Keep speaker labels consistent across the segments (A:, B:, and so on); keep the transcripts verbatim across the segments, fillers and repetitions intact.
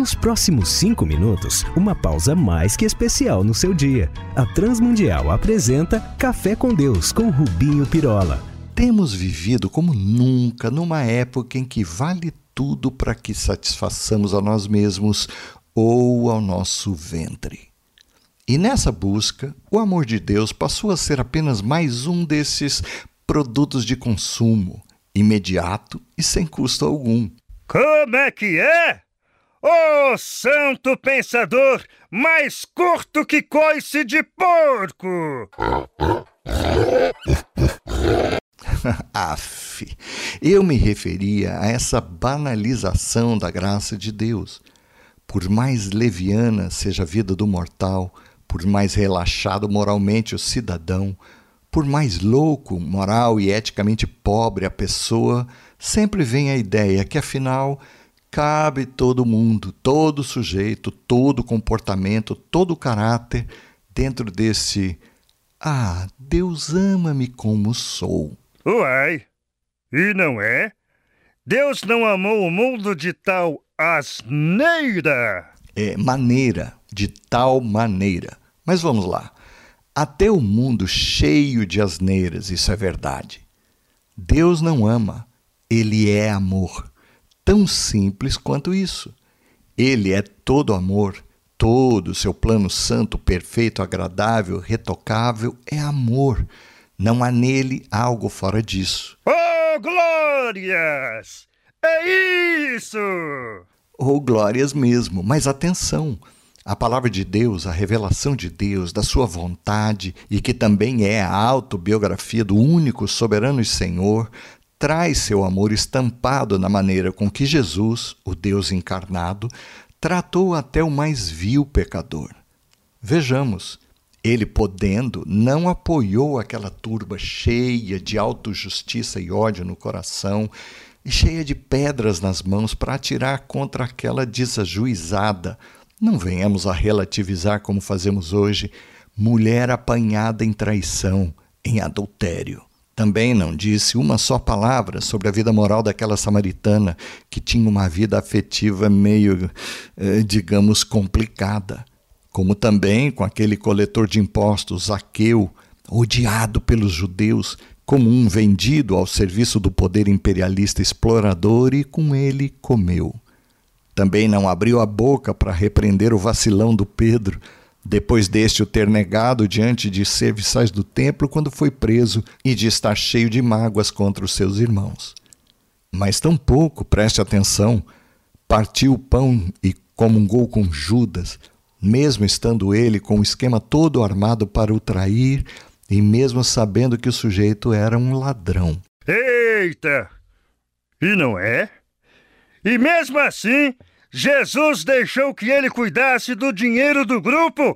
A: Nos próximos cinco minutos, uma pausa mais que especial no seu dia. A Transmundial apresenta Café com Deus com Rubinho Pirola.
B: Temos vivido como nunca numa época em que vale tudo para que satisfaçamos a nós mesmos ou ao nosso ventre. E nessa busca, o amor de Deus passou a ser apenas mais um desses produtos de consumo, imediato e sem custo algum.
C: Como é que é? Ô santo pensador, mais curto que coice de porco!
B: Aff, eu me referia a essa banalização da graça de Deus. Por mais leviana seja a vida do mortal, por mais relaxado moralmente o cidadão, por mais louco, moral e eticamente pobre a pessoa, sempre vem a ideia que, afinal, cabe todo mundo, todo sujeito, todo comportamento, todo caráter dentro desse "Ah, Deus ama-me como sou".
C: Uai, e não é? Deus não amou o mundo de tal asneira.
B: É, maneira, de tal maneira. Mas vamos lá. Até o mundo cheio de asneiras, isso é verdade. Deus não ama, Ele é amor. Tão simples quanto isso. Ele é todo amor. Todo o seu plano santo, perfeito, agradável, retocável é amor. Não há nele algo fora disso.
C: Oh, glórias! É isso!
B: Oh, glórias mesmo. Mas atenção! A palavra de Deus, a revelação de Deus, da sua vontade, e que também é a autobiografia do único soberano e Senhor, traz seu amor estampado na maneira com que Jesus, o Deus encarnado, tratou até o mais vil pecador. Vejamos, ele, podendo, não apoiou aquela turba cheia de autojustiça e ódio no coração e cheia de pedras nas mãos para atirar contra aquela desajuizada, não venhamos a relativizar como fazemos hoje, mulher apanhada em traição, em adultério. Também não disse uma só palavra sobre a vida moral daquela samaritana que tinha uma vida afetiva meio, eh, digamos, complicada. Como também com aquele coletor de impostos, Zaqueu, odiado pelos judeus, como um vendido ao serviço do poder imperialista explorador, e com ele comeu. Também não abriu a boca para repreender o vacilão do Pedro, depois deste o ter negado diante de serviçais do templo quando foi preso e de estar cheio de mágoas contra os seus irmãos. Mas tampouco, preste atenção, partiu o pão e comungou com Judas, mesmo estando ele com o esquema todo armado para o trair e mesmo sabendo que o sujeito era um ladrão.
C: Eita! E não é? E mesmo assim, Jesus deixou que ele cuidasse do dinheiro do grupo?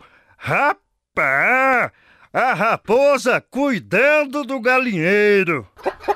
C: Rapá! A raposa cuidando do galinheiro!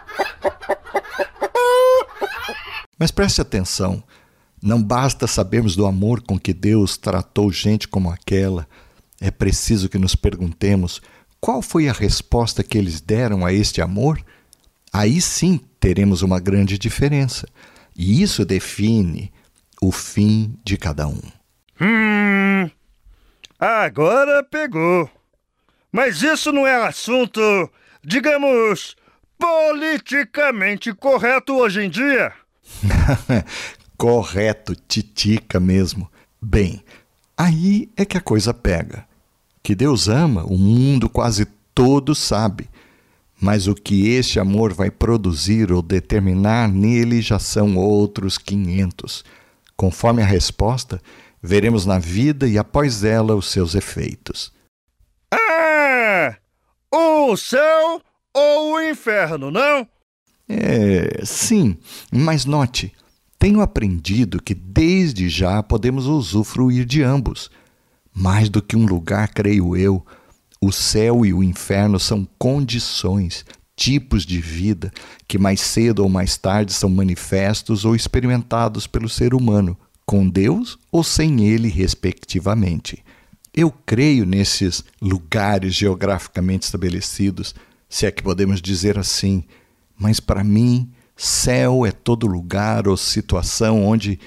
B: Mas preste atenção, não basta sabermos do amor com que Deus tratou gente como aquela. É preciso que nos perguntemos qual foi a resposta que eles deram a este amor. Aí sim teremos uma grande diferença. E isso define o fim de cada um.
C: Hum, agora pegou. Mas isso não é assunto, digamos, politicamente correto hoje em dia?
B: Correto, titica mesmo. Bem, aí é que a coisa pega. Que Deus ama, o mundo quase todo sabe. Mas o que este amor vai produzir ou determinar nele já são outros quinhentos. Conforme a resposta, veremos na vida e após ela os seus efeitos.
C: Ah! O céu ou o inferno, não?
B: É, sim, mas note, tenho aprendido que desde já podemos usufruir de ambos. Mais do que um lugar, creio eu, o céu e o inferno são condições, tipos de vida que mais cedo ou mais tarde são manifestos ou experimentados pelo ser humano, com Deus ou sem ele, respectivamente. Eu creio nesses lugares geograficamente estabelecidos, se é que podemos dizer assim, mas para mim, céu é todo lugar ou situação onde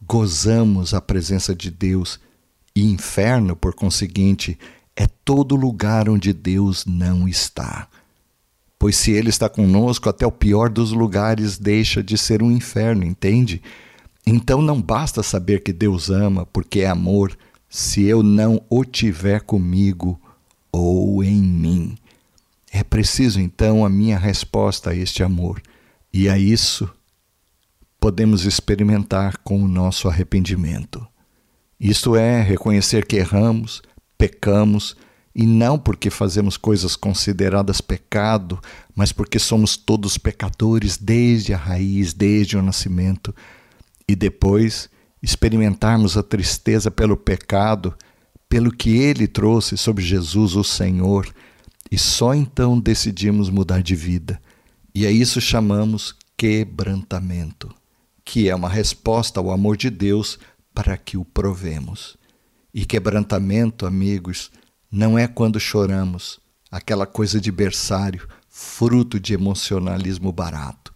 B: gozamos a presença de Deus, e inferno, por conseguinte, é todo lugar onde Deus não está. Pois se Ele está conosco, até o pior dos lugares deixa de ser um inferno, entende? Então não basta saber que Deus ama, porque é amor, se eu não o tiver comigo ou em mim. É preciso então a minha resposta a este amor, e a isso podemos experimentar com o nosso arrependimento. Isto é, reconhecer que erramos, pecamos, e não porque fazemos coisas consideradas pecado, mas porque somos todos pecadores desde a raiz, desde o nascimento, e depois experimentarmos a tristeza pelo pecado, pelo que Ele trouxe sobre Jesus, o Senhor, e só então decidimos mudar de vida. E a isso chamamos quebrantamento, que é uma resposta ao amor de Deus para que o provemos. E quebrantamento, amigos, não é quando choramos, aquela coisa de berçário, fruto de emocionalismo barato.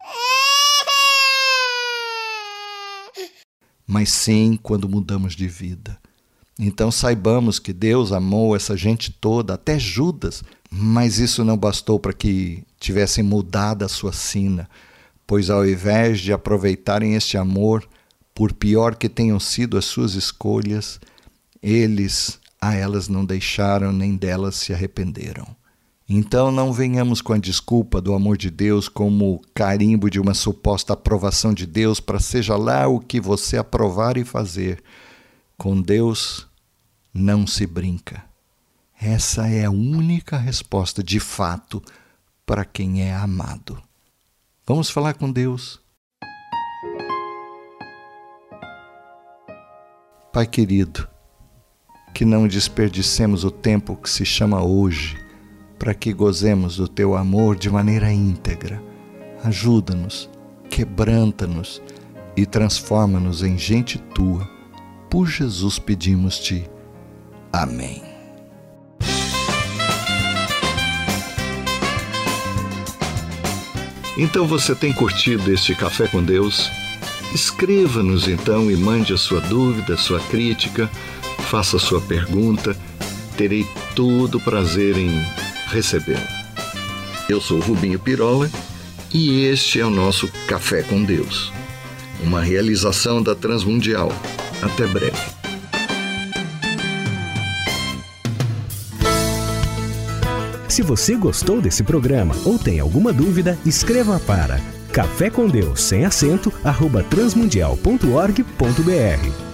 B: Mas sim quando mudamos de vida. Então saibamos que Deus amou essa gente toda, até Judas, mas isso não bastou para que tivessem mudado a sua sina, pois ao invés de aproveitarem este amor, por pior que tenham sido as suas escolhas, eles a elas não deixaram nem delas se arrependeram. Então não venhamos com a desculpa do amor de Deus como o carimbo de uma suposta aprovação de Deus para seja lá o que você aprovar e fazer. Com Deus não se brinca. Essa é a única resposta de fato para quem é amado. Vamos falar com Deus. Pai querido, que não desperdicemos o tempo que se chama hoje, para que gozemos do Teu amor de maneira íntegra. Ajuda-nos, quebranta-nos e transforma-nos em gente Tua. Por Jesus pedimos-Te. Amém. Então você tem curtido este Café com Deus? Escreva-nos então e mande a sua dúvida, a sua crítica, faça a sua pergunta. Terei todo o prazer em recebê-lo. Eu sou Rubinho Pirola e este é o nosso Café com Deus, uma realização da Transmundial. Até breve.
A: Se você gostou desse programa ou tem alguma dúvida, escreva para café com Deus sem acento arroba transmundial ponto org ponto br.